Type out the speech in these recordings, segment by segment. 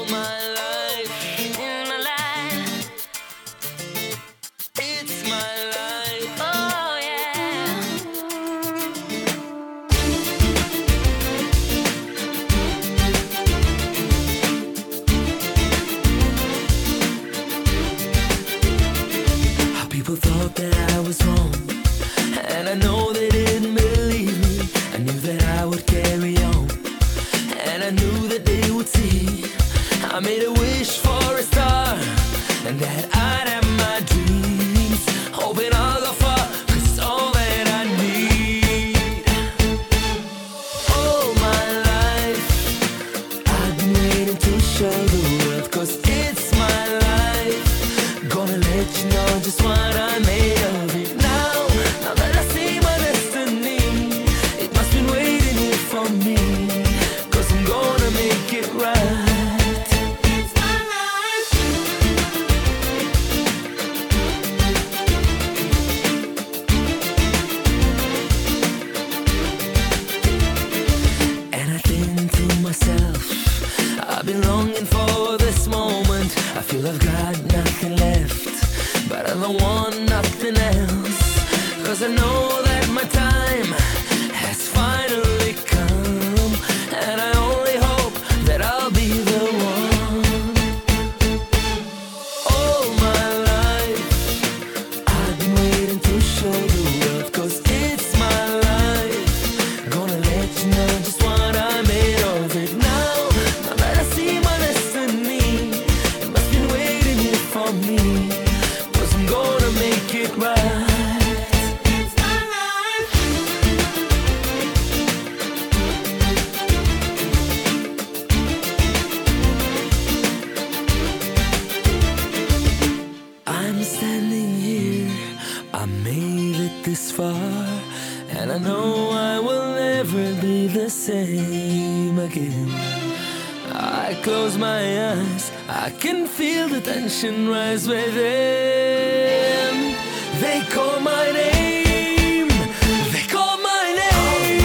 my life, in my life, it's my life. Oh yeah. How people thought that I was wrong, and I know they didn't believe me. I knew that I would carry on, and I knew that they would see. I made a wish for a star, and that I'd have my dreams, hoping I'll go far, 'cause it's all that I need. All my life I've been waiting to show the world, 'cause it's my life. Gonna let you know just what I made of it. Now that I see my destiny, it must been waiting here for me, 'cause I'm gonna make it right. It's my life. And I think to myself, I've been longing for this moment. I feel I've got nothing left, but I don't want nothing else, 'cause I know that my time has finally come, and I only hope that I'll be the one. All my life I've been waiting to show the world, 'cause it's my life. Gonna let you know just what I made of it. Now that I see my destiny, it must been waiting here for me, 'cause I'm gonna make it right. It's my life. I'm standing here, I made it this far, and I know I will never be the same again. I close my eyes, I can feel the tension rise within. They call my name, they call my name.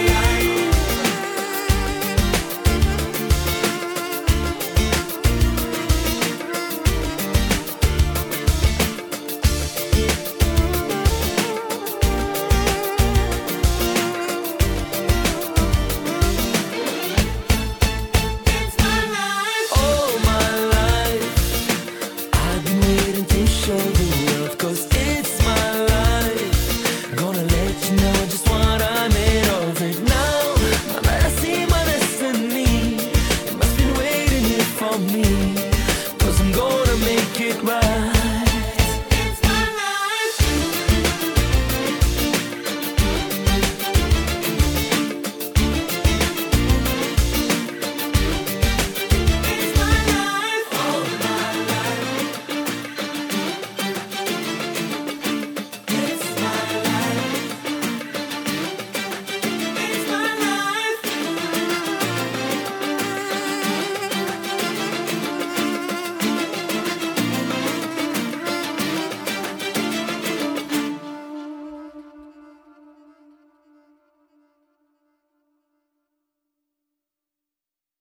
It's my life. All my life I've been waiting to show the world, 'cause it's my life. Gonna let you know just what I made of it. Now that I see my destiny, it must been waiting here for me, 'cause I'm gonna make it right.